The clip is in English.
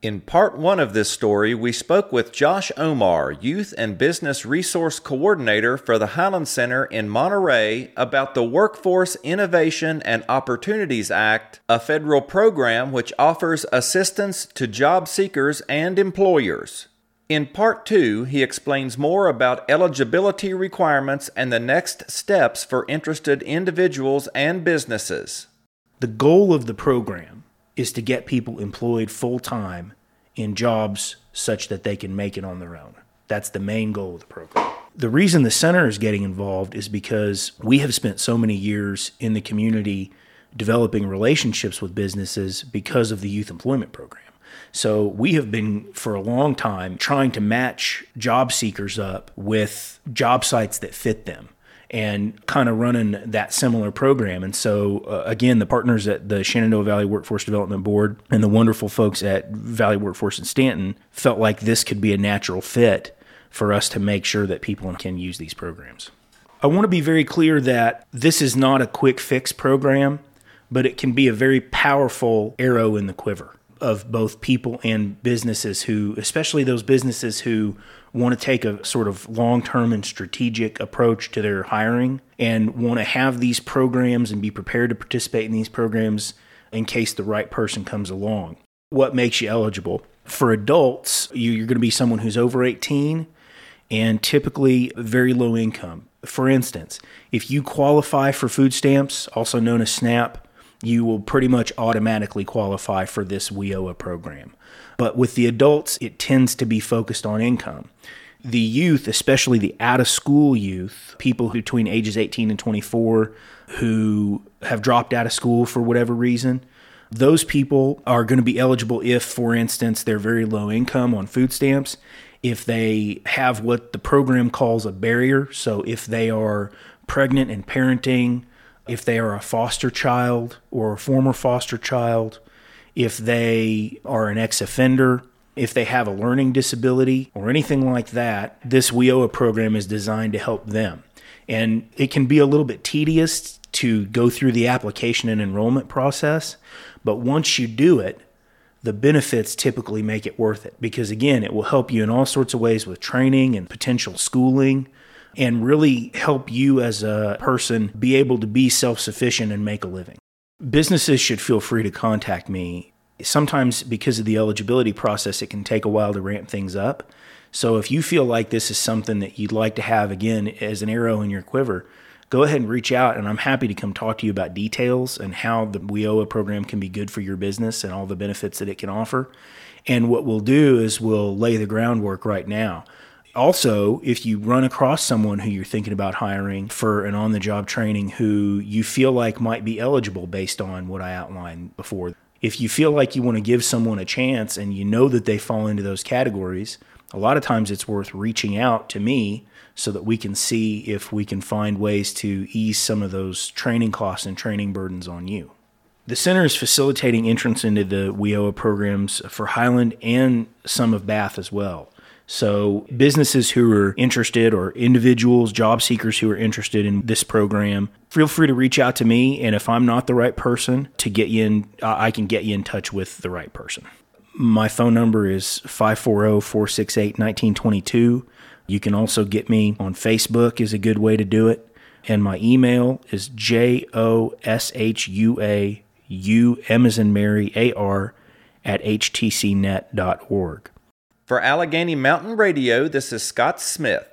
In part one of this story, we spoke with Josh Omar, Youth and Business Resource Coordinator for the Highland Center in Monterey, about the Workforce Innovation and Opportunities Act, a federal program which offers assistance to job seekers and employers. In part two, he explains more about eligibility requirements and the next steps for interested individuals and businesses. The goal of the program is to get people employed full-time in jobs such that they can make it on their own. That's the main goal of the program. The reason the center is getting involved is because we have spent so many years in the community developing relationships with businesses because of the youth employment program. So we have been, for a long time, trying to match job seekers up with job sites that fit them, and kind of running that similar program. And so, again, the partners at the Shenandoah Valley Workforce Development Board and the wonderful folks at Valley Workforce in Stanton felt like this could be a natural fit for us to make sure that people can use these programs. I want to be very clear that this is not a quick fix program, but it can be a very powerful arrow in the quiver of both people and businesses who, especially those businesses who want to take a sort of long-term and strategic approach to their hiring and want to have these programs and be prepared to participate in these programs in case the right person comes along. What makes you eligible? For adults, you're going to be someone who's over 18 and typically very low income. For instance, if you qualify for food stamps, also known as SNAP, you will pretty much automatically qualify for this WIOA program. But with the adults, it tends to be focused on income. The youth, especially the out-of-school youth, people between ages 18 and 24 who have dropped out of school for whatever reason, those people are going to be eligible if, for instance, they're very low income on food stamps, if they have what the program calls a barrier, so if they are pregnant and parenting, if they are a foster child or a former foster child, if they are an ex-offender, if they have a learning disability or anything like that, this WIOA program is designed to help them. And it can be a little bit tedious to go through the application and enrollment process, but once you do it, the benefits typically make it worth it because, again, it will help you in all sorts of ways with training and potential schooling and really help you as a person be able to be self-sufficient and make a living. Businesses should feel free to contact me. Sometimes because of the eligibility process, it can take a while to ramp things up. So if you feel like this is something that you'd like to have, again, as an arrow in your quiver, go ahead and reach out, and I'm happy to come talk to you about details and how the WIOA program can be good for your business and all the benefits that it can offer. And what we'll do is we'll lay the groundwork right now. Also, if you run across someone who you're thinking about hiring for an on-the-job training who you feel like might be eligible based on what I outlined before, if you feel like you want to give someone a chance and you know that they fall into those categories, a lot of times it's worth reaching out to me so that we can see if we can find ways to ease some of those training costs and training burdens on you. The center is facilitating entrance into the WIOA programs for Highland and some of Bath as well. So businesses who are interested or individuals, job seekers who are interested in this program, feel free to reach out to me. And if I'm not the right person to get you in, I can get you in touch with the right person. My phone number is 540-468-1922. You can also get me on Facebook is a good way to do it. And my email is joshuaumar@htcnet.org. For Allegheny Mountain Radio, this is Scott Smith.